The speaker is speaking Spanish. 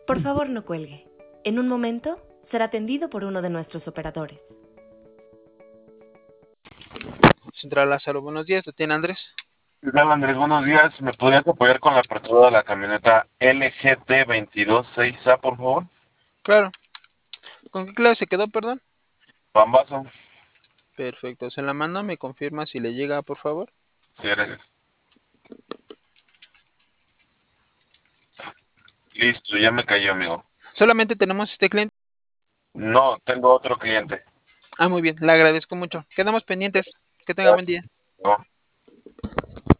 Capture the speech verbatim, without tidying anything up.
Por favor, no cuelgue. En un momento será atendido por uno de nuestros operadores. Central Lázaro, buenos días, ¿lo tiene Andrés? ¿Qué tal, Andrés? Buenos días. ¿Me podrías apoyar con la apertura de la camioneta L G T veintidós seis A, por favor? Claro. ¿Con qué clave se quedó, perdón? Bambazo. Perfecto, se la mando, me confirma si le llega, por favor. Sí, gracias. Listo, ya me cayó, amigo. Solamente tenemos este cliente. No, tengo otro cliente. Ah, muy bien, le agradezco mucho. Quedamos pendientes. Que tenga buen Gracias. día. No.